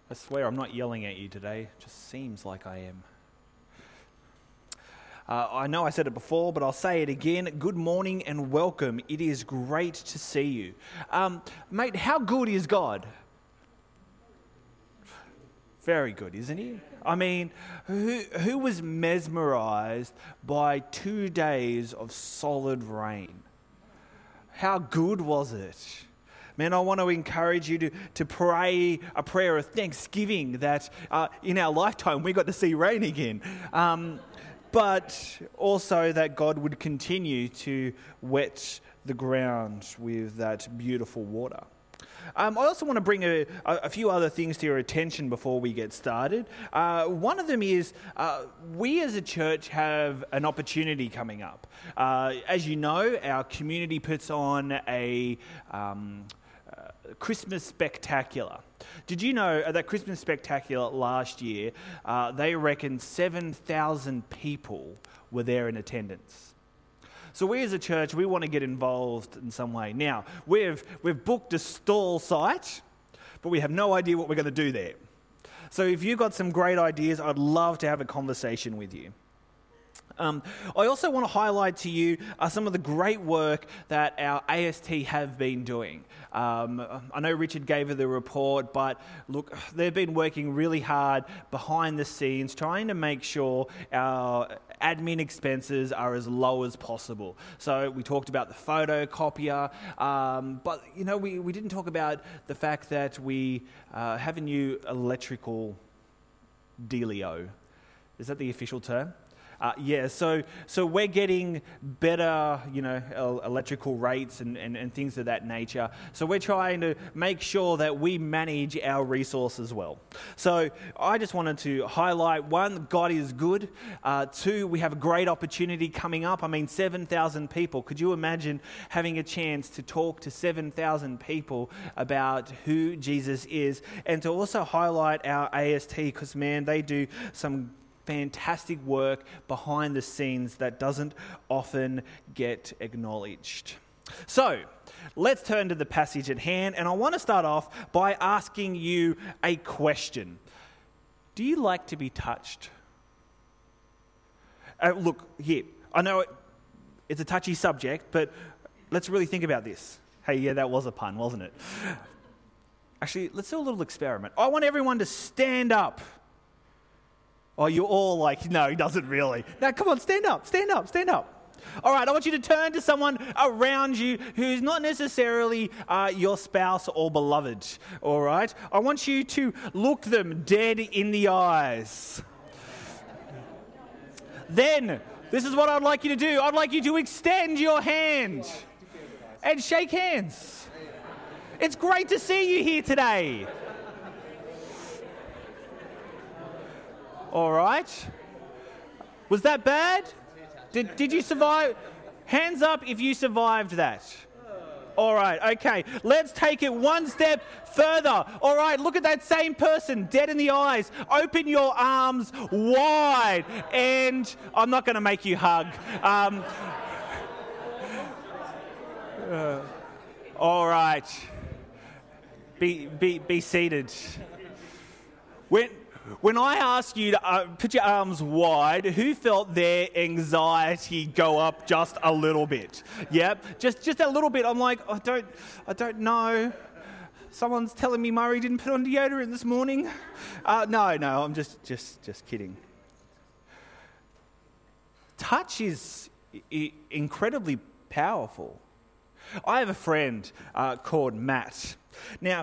I swear I'm not yelling at you today. It just seems like I am. I know I said it before, but I'll say it again. Good morning and welcome. It is great to see you. Mate, how good is God? Very good, isn't he? I mean, who was mesmerized by 2 days of solid rain? How good was it? Man, I want to encourage you to pray a prayer of thanksgiving that in our lifetime we got to see rain again. But also that God would continue to wet the ground with that beautiful water. I also want to bring a few other things to your attention before we get started. One of them is we as a church have an opportunity coming up. As you know, our community puts on a Christmas Spectacular. Did you know at that Christmas Spectacular last year, they reckon 7,000 people were there in attendance? So we as a church, we want to get involved in some way. Now, we've booked a stall site, but we have no idea what we're going to do there. So if you've got some great ideas, I'd love to have a conversation with you. I also want to highlight to you some of the great work that our AST have been doing. I know Richard gave her the report, but look, they've been working really hard behind the scenes, trying to make sure our admin expenses are as low as possible. So we talked about the photocopier, but you know, we didn't talk about the fact that we have a new electrical dealio. Is that the official term? So we're getting better, electrical rates and things of that nature. So we're trying to make sure that we manage our resources well. So I just wanted to highlight, one, God is good. Two, we have a great opportunity coming up. 7,000 people. Could you imagine having a chance to talk to 7,000 people about who Jesus is? And to also highlight our AST, because, man, they do some fantastic work behind the scenes that doesn't often get acknowledged. So, let's turn to the passage at hand, and I want to start off by asking you a question. Do you like to be touched? Look, here, I know it's a touchy subject, but let's really think about this. Hey, yeah, that was a pun, wasn't it? Actually, let's do a little experiment. I want everyone to stand up. Oh, you're all like, no, he doesn't really. Now, come on, stand up. All right, I want you to turn to someone around you who's not necessarily your spouse or beloved, all right? I want you to look them dead in the eyes. Then, this is what I'd like you to do. I'd like you to extend your hand and shake hands. It's great to see you here today. All right. Was that bad? Did you survive? Hands up if you survived that. All right, okay. Let's take it one step further. All right, look at that same person, dead in the eyes. Open your arms wide. And I'm not going to make you hug. All right. Be seated. When I ask you to put your arms wide, who felt their anxiety go up just a little bit? Yep, just a little bit. I'm like, I don't know. Someone's telling me Murray didn't put on deodorant this morning. No, I'm just kidding. Should is incredibly powerful. I have a friend called Matt. Now,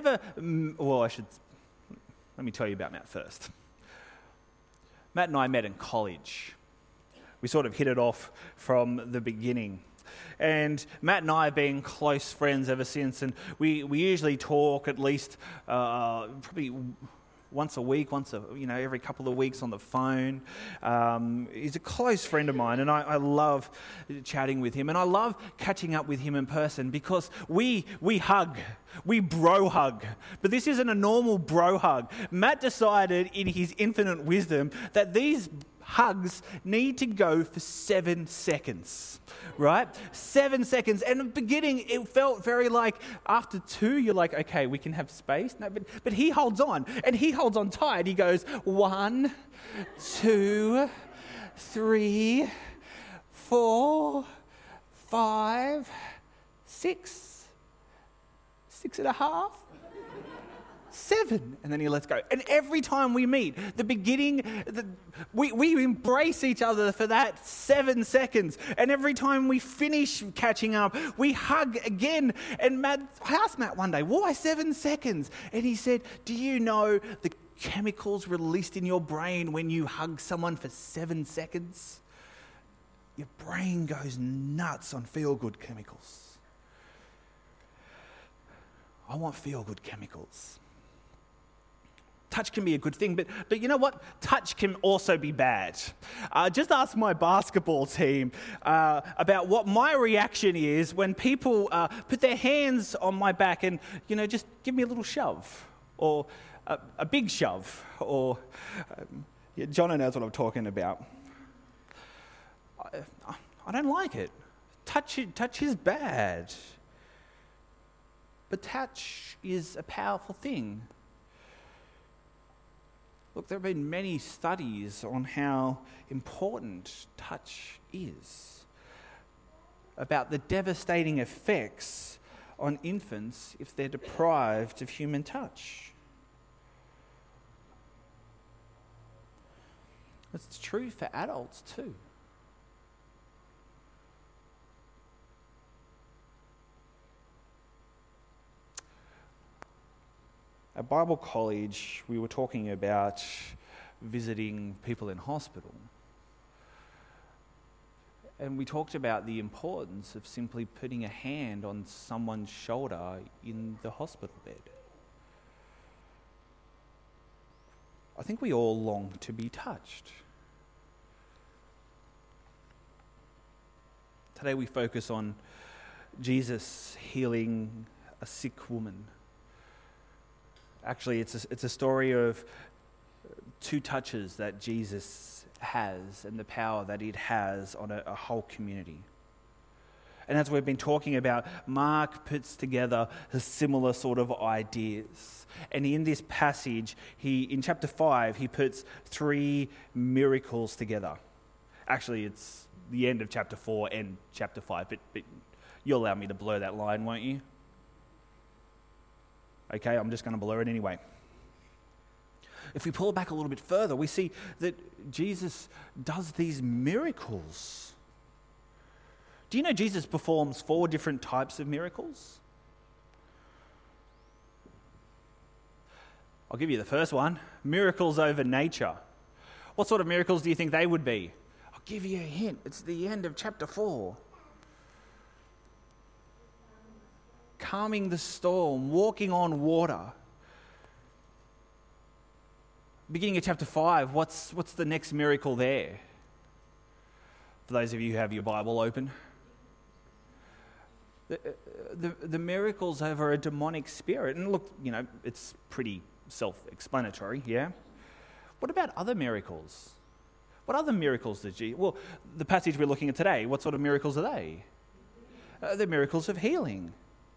let me tell you about Matt first. Matt and I met in college. We sort of hit it off from the beginning. And Matt and I have been close friends ever since, and we usually talk at least probably once a week, every couple of weeks on the phone. He's a close friend of mine, and I love chatting with him, and I love catching up with him in person because we hug. We bro hug. But this isn't a normal bro hug. Matt decided in his infinite wisdom that these hugs need to go for 7 seconds, right? 7 seconds. And in the beginning, it felt very like after 2, you're like, okay, we can have space. No, but he holds on, and he holds on tight. He goes 1, 2, 3, 4, 5, 6, 6.5, 7, and then he lets go. And every time we meet, we embrace each other for that 7 seconds. And every time we finish catching up, we hug again. And I asked Matt one day, why 7 seconds? And he said, do you know the chemicals released in your brain when you hug someone for 7 seconds? Your brain goes nuts on feel-good chemicals. I want feel-good chemicals. Touch can be a good thing, but you know what? Touch can also be bad. Just ask my basketball team about what my reaction is when people put their hands on my back and, just give me a little shove or a big shove or Jono knows what I'm talking about. I don't like it. Touch is bad. But touch is a powerful thing. Look, there have been many studies on how important touch is, about the devastating effects on infants if they're deprived of human touch. It's true for adults too. At Bible college, we were talking about visiting people in hospital. And we talked about the importance of simply putting a hand on someone's shoulder in the hospital bed. I think we all long to be touched. Today we focus on Jesus healing a sick woman. Actually, it's a story of 2 touches that Jesus has and the power that it has on a whole community. And as we've been talking about, Mark puts together a similar sort of ideas. And in this passage, in chapter 5, he puts 3 miracles together. Actually, it's the end of chapter 4 and chapter 5, but you'll allow me to blur that line, won't you? Okay, I'm just going to blur it anyway. If we pull it back a little bit further, we see that Jesus does these miracles. Do you know Jesus performs 4 different types of miracles? I'll give you the first one. Miracles over nature. What sort of miracles do you think they would be? I'll give you a hint. It's the end of chapter 4. Calming the storm, walking on water. Beginning of chapter 5, what's the next miracle there? For those of you who have your Bible open. The miracles over a demonic spirit. And look, it's pretty self-explanatory, yeah? What about other miracles? What other miracles did Jesus... Well, the passage we're looking at today, what sort of miracles are they? They're miracles of healing.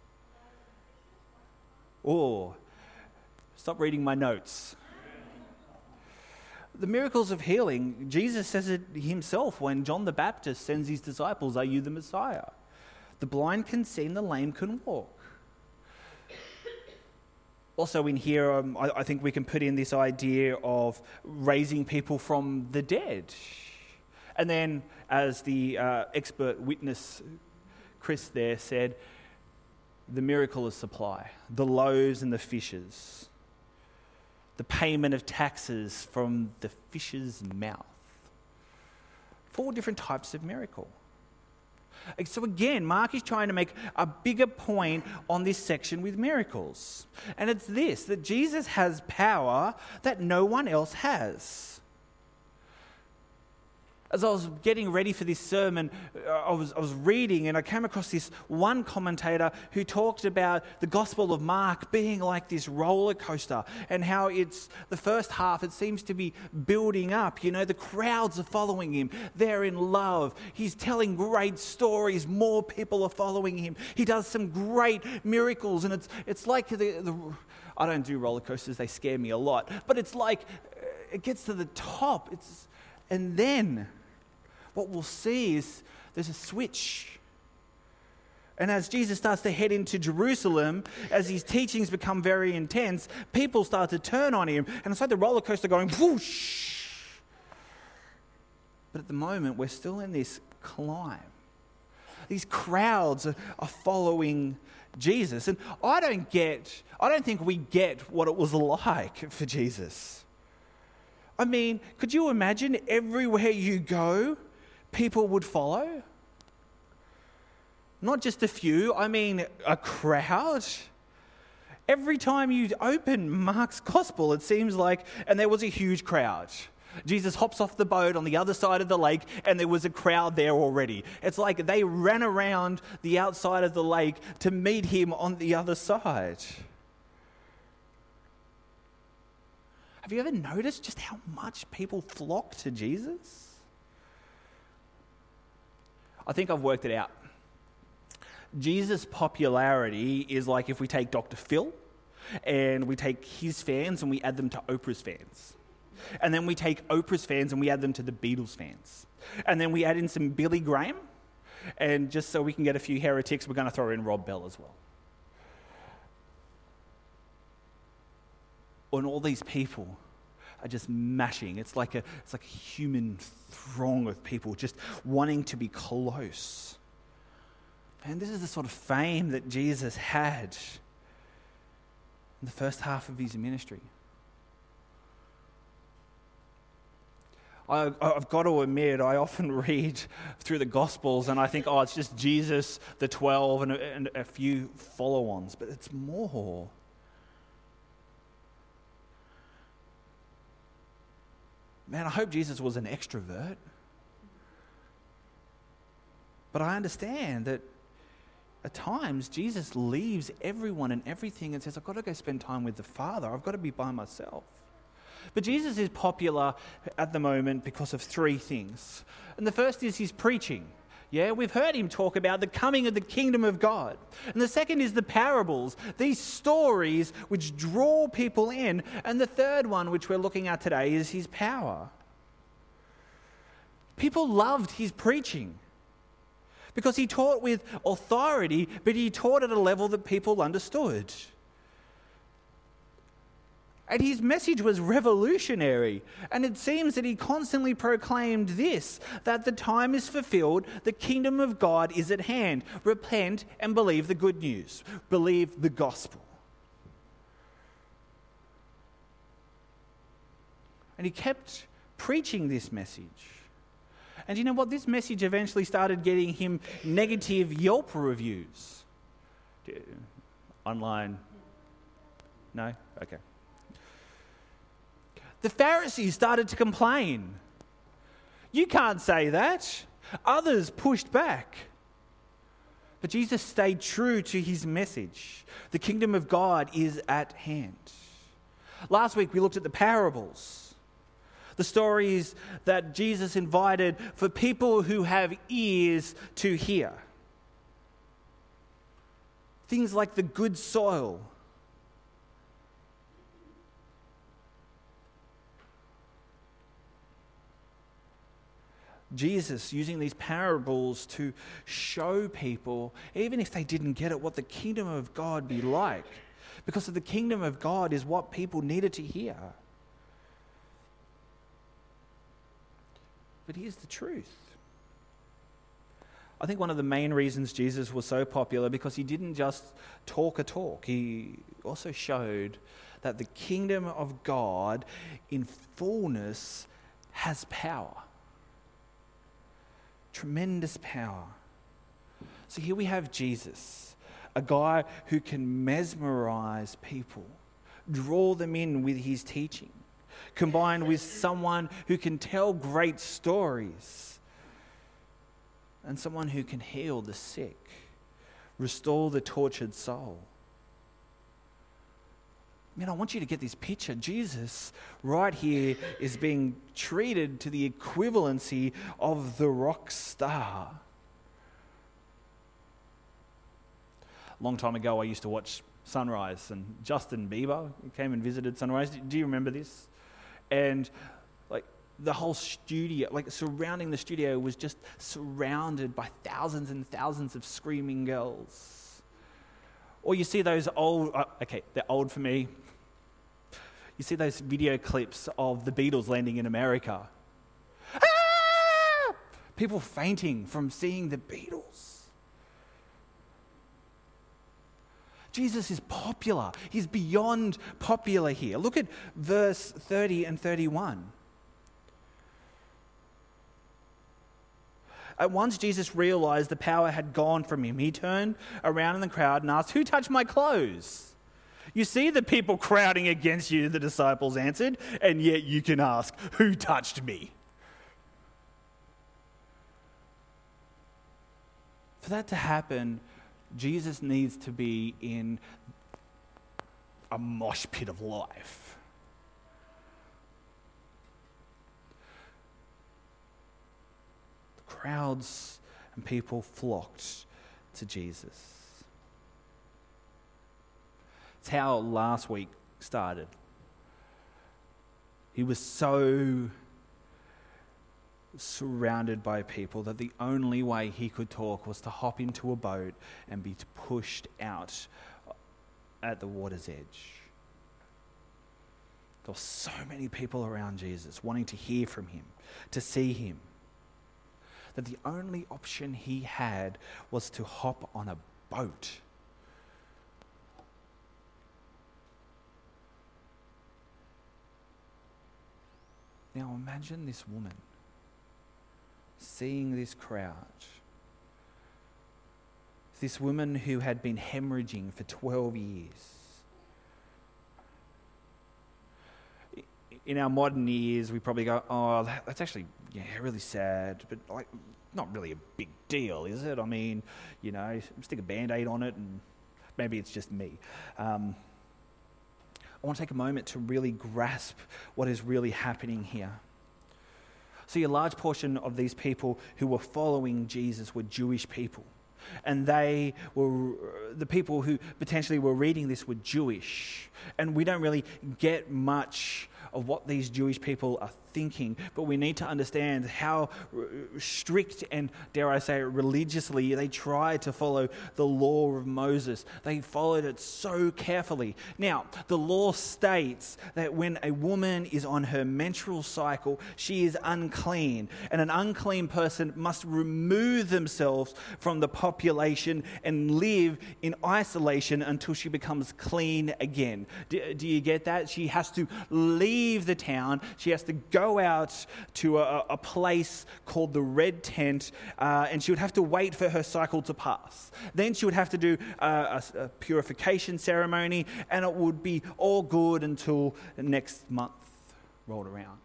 Oh, stop reading my notes. The miracles of healing, Jesus says it himself when John the Baptist sends his disciples, "Are you the Messiah?" The blind can see and the lame can walk. Also in here, I think we can put in this idea of raising people from the dead. And then, as the expert witness, Chris there said, the miracle of supply, the loaves and the fishes, the payment of taxes from the fish's mouth. 4 different types of miracle. So again, Mark is trying to make a bigger point on this section with miracles. And it's this, that Jesus has power that no one else has. As I was getting ready for this sermon, I was reading and I came across this one commentator who talked about the Gospel of Mark being like this roller coaster and how it's the first half, it seems to be building up. You know, the crowds are following him. They're in love. He's telling great stories. More people are following him. He does some great miracles, and it's like I don't do roller coasters. They scare me a lot. But it's like it gets to the top. And then what we'll see is there's a switch. And as Jesus starts to head into Jerusalem, as his teachings become very intense, people start to turn on him. And it's like the roller coaster going whoosh. But at the moment, we're still in this climb. These crowds are following Jesus. And I don't think we get what it was like for Jesus. I mean, could you imagine everywhere you go, people would follow? Not just a few, I mean a crowd. Every time you open Mark's Gospel, it seems like, and there was a huge crowd. Jesus hops off the boat on the other side of the lake, and there was a crowd there already. It's like they ran around the outside of the lake to meet him on the other side. Have you ever noticed just how much people flock to Jesus? I think I've worked it out. Jesus' popularity is like if we take Dr. Phil and we take his fans and we add them to Oprah's fans. And then we take Oprah's fans and we add them to the Beatles fans. And then we add in some Billy Graham. And just so we can get a few heretics, we're going to throw in Rob Bell as well. And all these people are just mashing. It's like a human throng of people just wanting to be close. And this is the sort of fame that Jesus had in the first half of his ministry. I've got to admit, I often read through the Gospels and I think, it's just Jesus, the 12, and a few follow-ons. But it's more. Man, I hope Jesus was an extrovert. But I understand that at times Jesus leaves everyone and everything and says, I've got to go spend time with the Father. I've got to be by myself. But Jesus is popular at the moment because of three things. And the first is his preaching. Yeah, we've heard him talk about the coming of the kingdom of God. And the second is the parables, these stories which draw people in. And the third one, which we're looking at today, is his power. People loved his preaching because he taught with authority, but he taught at a level that people understood. And his message was revolutionary. And it seems that he constantly proclaimed this, that the time is fulfilled, the kingdom of God is at hand. Repent and believe the good news. Believe the gospel. And he kept preaching this message. And you know what? This message eventually started getting him negative Yelp reviews. Online? No? Okay. The Pharisees started to complain. You can't say that. Others pushed back. But Jesus stayed true to his message. The kingdom of God is at hand. Last week we looked at the parables. The stories that Jesus invited for people who have ears to hear. Things like the good soil. Jesus using these parables to show people, even if they didn't get it, what the kingdom of God be like. Because the kingdom of God is what people needed to hear. But here's the truth. I think one of the main reasons Jesus was so popular because he didn't just talk a talk. He also showed that the kingdom of God in fullness has power. Tremendous power. So here we have Jesus, a guy who can mesmerize people, draw them in with his teaching, combined with someone who can tell great stories, and someone who can heal the sick, restore the tortured soul. Man, I want you to get this picture. Jesus, right here, is being treated to the equivalency of the rock star. A long time ago, I used to watch Sunrise, and Justin Bieber came and visited Sunrise. Do you remember this? And like the whole studio, like surrounding the studio, was just surrounded by thousands and thousands of screaming girls. Or you see those old, they're old for me. You see those video clips of the Beatles landing in America. Ah! People fainting from seeing the Beatles. Jesus is popular. He's beyond popular here. Look at verse 30 and 31. At once Jesus realized the power had gone from him. He turned around in the crowd and asked, "Who touched my clothes?" "You see the people crowding against you," the disciples answered, "and yet you can ask, 'Who touched me?'" For that to happen, Jesus needs to be in a mosh pit of life. The crowds and people flocked to Jesus. It's how last week started. He was so surrounded by people that the only way he could talk was to hop into a boat and be pushed out at the water's edge. There were so many people around Jesus wanting to hear from him, to see him, that the only option he had was to hop on a boat. Now imagine this woman seeing this crowd. This woman who had been hemorrhaging for 12 years. In our modern ears, we probably go, "Oh, that's actually really sad," but like, not really a big deal, is it? I mean, stick a Band-Aid on it and maybe it's just me. I want to take a moment to really grasp what is really happening here. See, a large portion of these people who were following Jesus were Jewish people. And they were, the people who potentially were reading this were Jewish. And we don't really get much of what these Jewish people are thinking, but we need to understand how strict and, dare I say, religiously they tried to follow the law of Moses. They followed it so carefully. Now, the law states that when a woman is on her menstrual cycle, she is unclean, and an unclean person must remove themselves from the population and live in isolation until she becomes clean again. Do you get that? She has to leave the town. She has to go out to a place called the Red Tent, and she would have to wait for her cycle to pass. Then she would have to do a purification ceremony, and it would be all good until next month rolled around.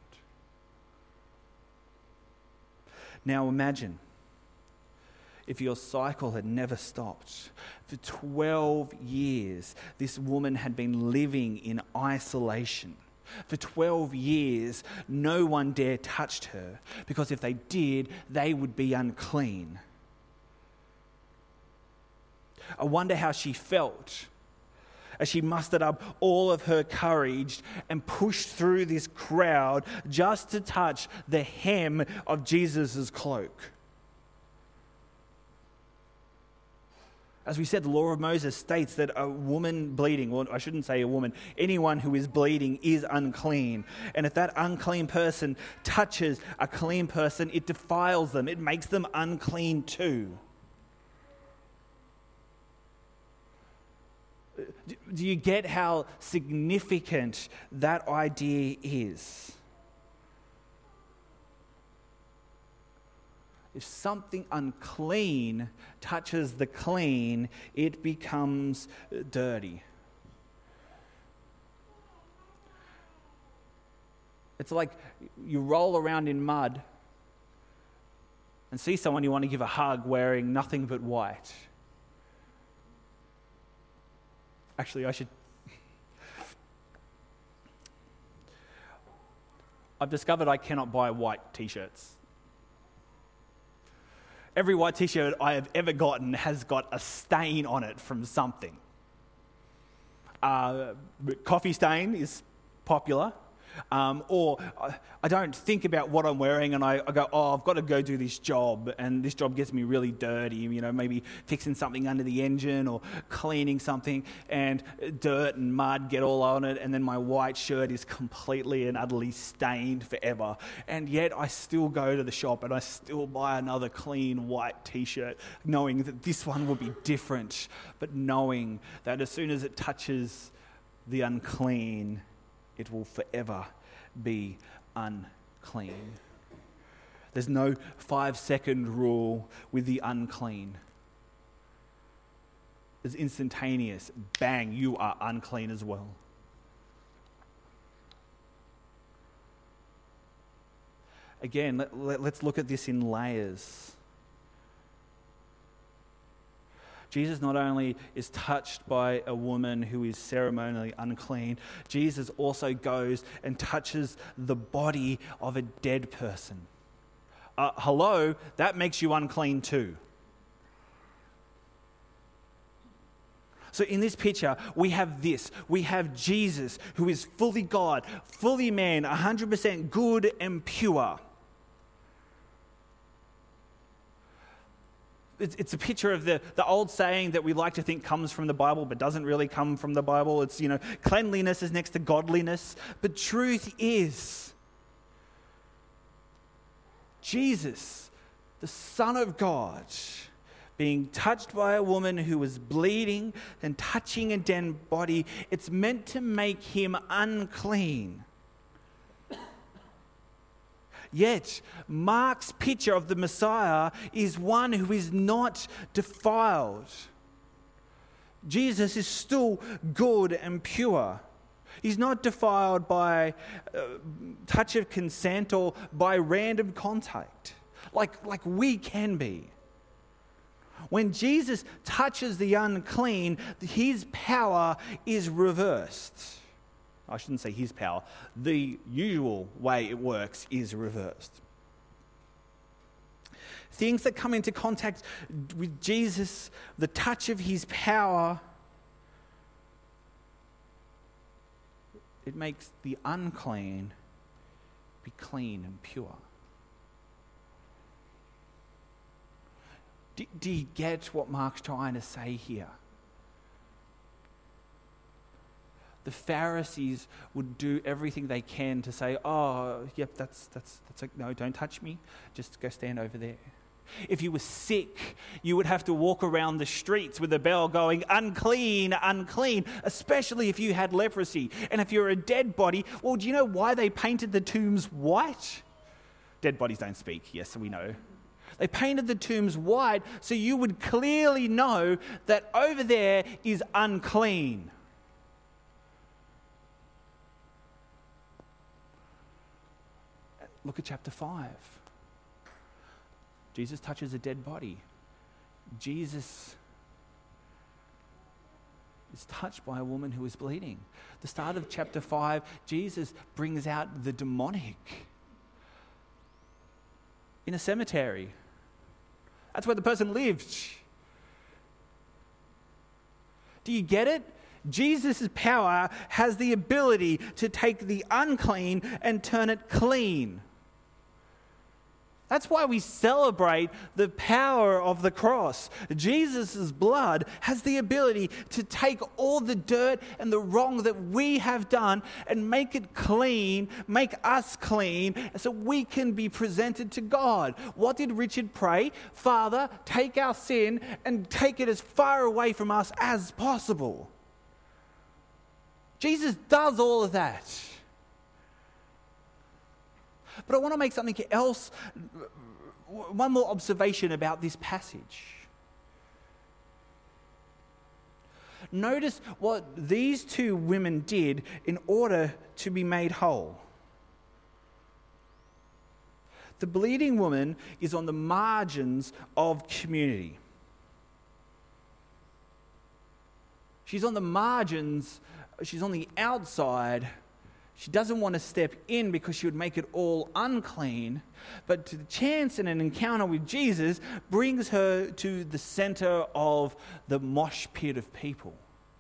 Now imagine if your cycle had never stopped. For 12 years, this woman had been living in isolation. For 12 years, no one dared touch her, because if they did, they would be unclean. I wonder how she felt as she mustered up all of her courage and pushed through this crowd just to touch the hem of Jesus' cloak. As we said, the law of Moses states that a woman bleeding, well, I shouldn't say a woman, anyone who is bleeding is unclean. And if that unclean person touches a clean person, it defiles them. It makes them unclean too. Do you get how significant that idea is? If something unclean touches the clean, it becomes dirty. It's like you roll around in mud and see someone you want to give a hug wearing nothing but white. Actually, I've discovered I cannot buy white t-shirts. Every white t-shirt I have ever gotten has got a stain on it from something. Coffee stain is popular. Or I don't think about what I'm wearing and I go, I've got to go do this job, and this job gets me really dirty, maybe fixing something under the engine or cleaning something, and dirt and mud get all on it, and then my white shirt is completely and utterly stained forever. And yet I still go to the shop and I still buy another clean white t-shirt, knowing that this one will be different, but knowing that as soon as it touches the unclean, it will forever be unclean. There's no 5-second rule with the unclean. It's instantaneous. Bang, you are unclean as well. Again, let's look at this in layers. Jesus not only is touched by a woman who is ceremonially unclean, Jesus also goes and touches the body of a dead person. Hello, that makes you unclean too. So in this picture, we have this. We have Jesus, who is fully God, fully man, 100% good and pure. It's a picture of the old saying that we like to think comes from the Bible, but doesn't really come from the Bible. It's, cleanliness is next to godliness. But truth is, Jesus, the Son of God, being touched by a woman who was bleeding and touching a dead body, it's meant to make him unclean. Yet, Mark's picture of the Messiah is one who is not defiled. Jesus is still good and pure. He's not defiled by touch of consent or by random contact, like we can be. When Jesus touches the unclean, his power is reversed. I shouldn't say his power. The usual way it works is reversed. Things that come into contact with Jesus, the touch of his power, it makes the unclean be clean and pure. Do you get what Mark's trying to say here? The Pharisees would do everything they can to say, yep, that's no, don't touch me. Just go stand over there. If you were sick, you would have to walk around the streets with a bell going, unclean, unclean, especially if you had leprosy. And if you're a dead body, well, do you know why they painted the tombs white? Dead bodies don't speak, yes, we know. They painted the tombs white so you would clearly know that over there is unclean. Look at chapter 5. Jesus touches a dead body. Jesus is touched by a woman who is bleeding. The start of chapter 5, Jesus brings out the demonic in a cemetery. That's where the person lived. Do you get it? Jesus' power has the ability to take the unclean and turn it clean. That's why we celebrate the power of the cross. Jesus' blood has the ability to take all the dirt and the wrong that we have done and make it clean, make us clean, so we can be presented to God. What did Richard pray? Father, take our sin and take it as far away from us as possible. Jesus does all of that. But I want to make something else, one more observation about this passage. Notice what these two women did in order to be made whole. The bleeding woman is on the margins of community. She's on the margins, she's on the outside. She doesn't want to step in because she would make it all unclean. But the chance and an encounter with Jesus brings her to the center of the mosh pit of people.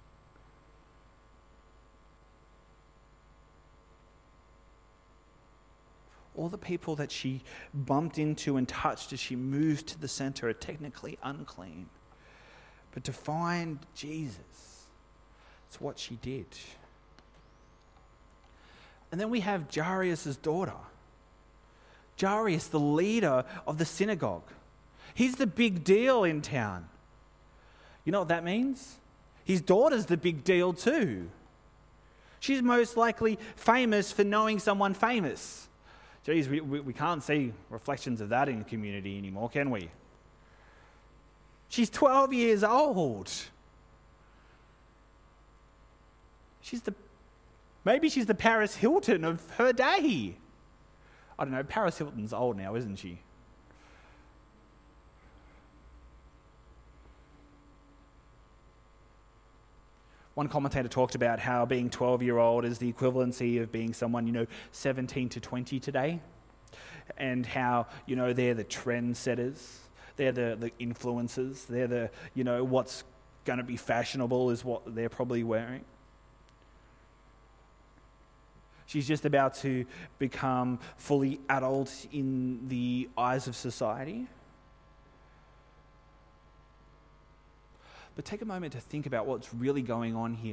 All the people that she bumped into and touched as she moved to the center are technically unclean. But to find Jesus, it's what she did. And then we have Jairus' daughter. Jairus, the leader of the synagogue. He's the big deal in town. You know what that means? His daughter's the big deal too. She's most likely famous for knowing someone famous. Geez, we can't see reflections of that in the community anymore, can we? She's 12 years old. Maybe she's the Paris Hilton of her day. I don't know, Paris Hilton's old now, isn't she? One commentator talked about how being 12-year-old is the equivalency of being someone, 17 to 20 today. And how, they're the trendsetters. They're the influencers. They're the, what's going to be fashionable is what they're probably wearing. She's just about to become fully adult in the eyes of society. But take a moment to think about what's really going on here.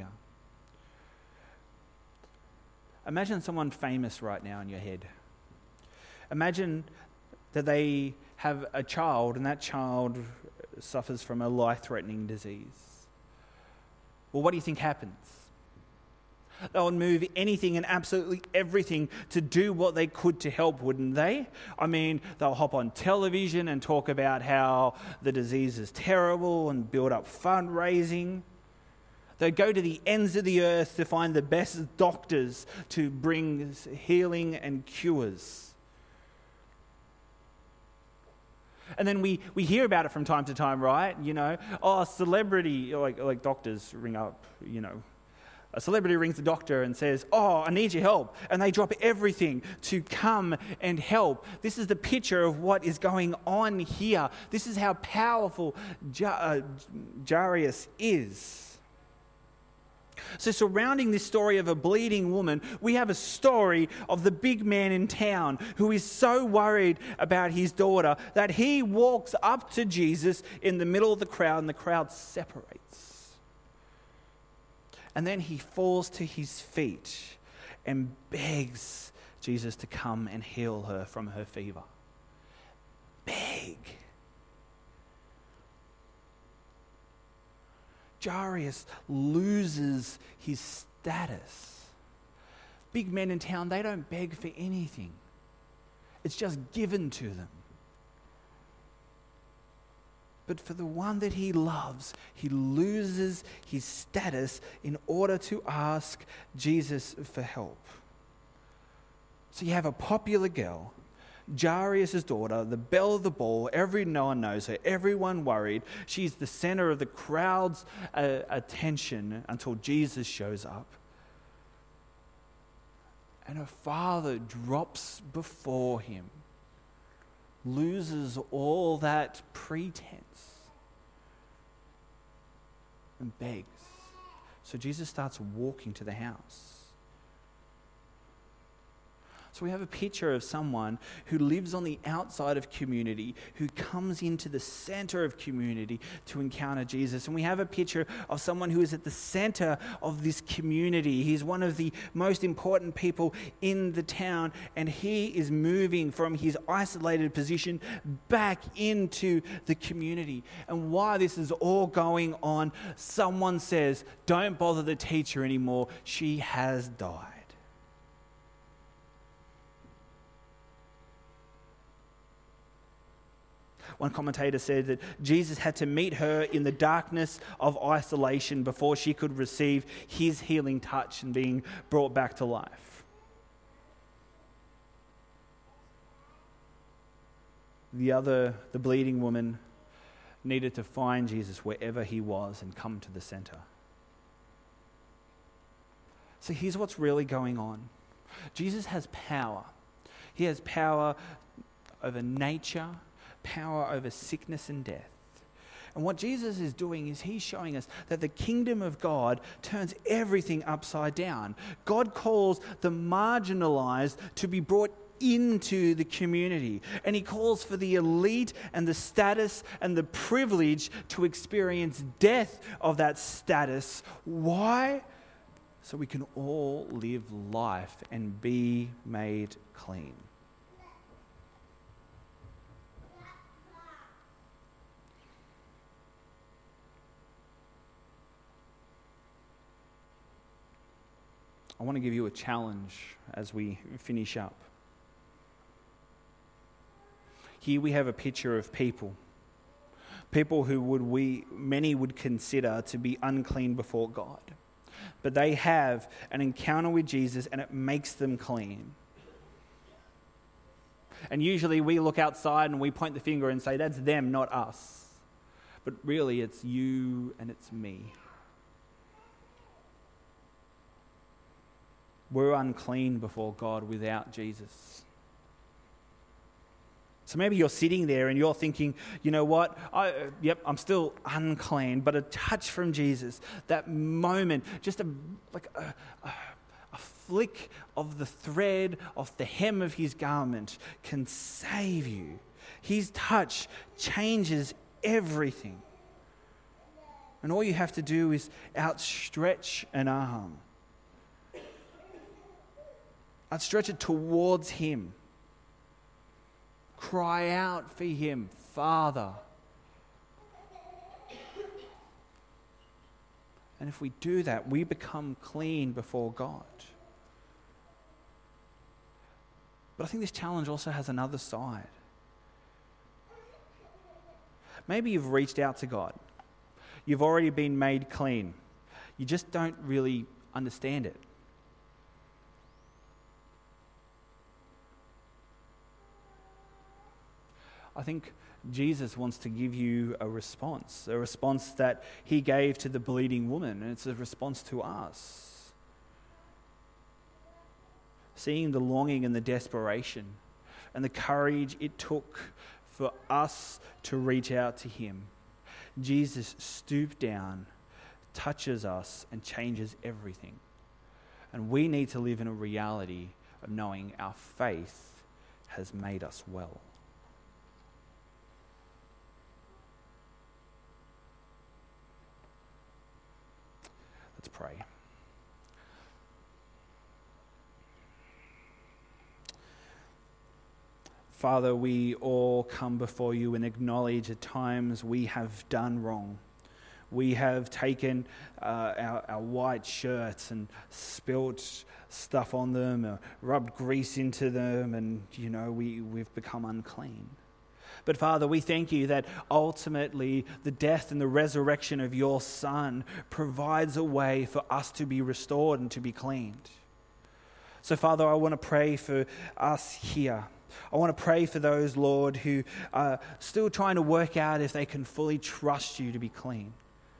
Imagine someone famous right now in your head. Imagine that they have a child and that child suffers from a life-threatening disease. Well, what do you think happens? They would move anything and absolutely everything to do what they could to help, wouldn't they? I mean, they'll hop on television and talk about how the disease is terrible and build up fundraising. They'll go to the ends of the earth to find the best doctors to bring healing and cures. And then we hear about it from time to time, right? Celebrity, like doctors ring up, A celebrity rings the doctor and says, I need your help. And they drop everything to come and help. This is the picture of what is going on here. This is how powerful Jairus is. So surrounding this story of a bleeding woman, we have a story of the big man in town who is so worried about his daughter that he walks up to Jesus in the middle of the crowd and the crowd separates. And then he falls to his feet and begs Jesus to come and heal her from her fever. Beg. Jairus loses his status. Big men in town, they don't beg for anything. It's just given to them. But for the one that he loves, he loses his status in order to ask Jesus for help. So you have a popular girl, Jairus' daughter, the belle of the ball, everyone knows her, everyone worried. She's the center of the crowd's attention until Jesus shows up. And her father drops before him, loses all that pretense, and begs. So Jesus starts walking to the house. So we have a picture of someone who lives on the outside of community, who comes into the center of community to encounter Jesus. And we have a picture of someone who is at the center of this community. He's one of the most important people in the town, and he is moving from his isolated position back into the community. And while this is all going on, someone says, "Don't bother the teacher anymore. She has died." One commentator said that Jesus had to meet her in the darkness of isolation before she could receive his healing touch and being brought back to life. The bleeding woman, needed to find Jesus wherever he was and come to the center. So here's what's really going on. Jesus has power. He has power over nature, power over sickness and death. And what Jesus is doing is he's showing us that the kingdom of God turns everything upside down. God calls the marginalized to be brought into the community. And he calls for the elite and the status and the privilege to experience death of that status. Why? So we can all live life and be made clean. I want to give you a challenge as we finish up. Here we have a picture of people who many would consider to be unclean before God. But they have an encounter with Jesus and it makes them clean. And usually we look outside and we point the finger and say, that's them, not us. But really it's you and it's me. We're unclean before God without Jesus. So maybe you're sitting there and you're thinking, you know what? I'm still unclean, but a touch from Jesus, that moment, just a flick of the thread of the hem of his garment can save you. His touch changes everything. And all you have to do is outstretch an arm. Outstretch it towards him. Cry out for him, Father. And if we do that, we become clean before God. But I think this challenge also has another side. Maybe you've reached out to God. You've already been made clean. You just don't really understand it. I think Jesus wants to give you a response that he gave to the bleeding woman, and it's a response to us. Seeing the longing and the desperation and the courage it took for us to reach out to him, Jesus stooped down, touches us, and changes everything. And we need to live in a reality of knowing our faith has made us well. Let's pray. Father, we all come before you and acknowledge at times we have done wrong. We have taken our white shirts and spilt stuff on them, or rubbed grease into them, and we've become unclean. But Father, we thank you that ultimately the death and the resurrection of your Son provides a way for us to be restored and to be cleaned. So Father, I want to pray for us here. I want to pray for those, Lord, who are still trying to work out if they can fully trust you to be clean.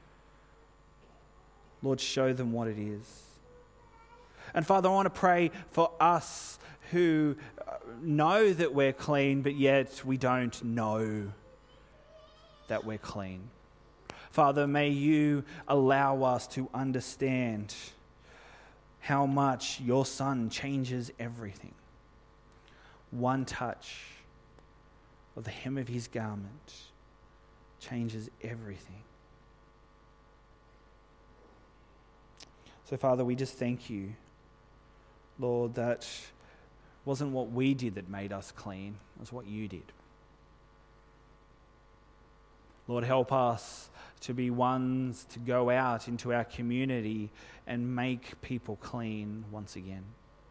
Lord, show them what it is. And Father, I want to pray for us who know that we're clean, but yet we don't know that we're clean. Father, may you allow us to understand how much your Son changes everything. One touch of the hem of his garment changes everything. So, Father, we just thank you, Lord, that wasn't what we did that made us clean. It was what you did. Lord, help us to be ones to go out into our community and make people clean once again.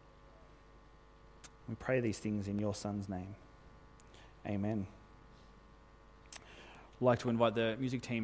We pray these things in your Son's name. Amen. I'd like to invite the music team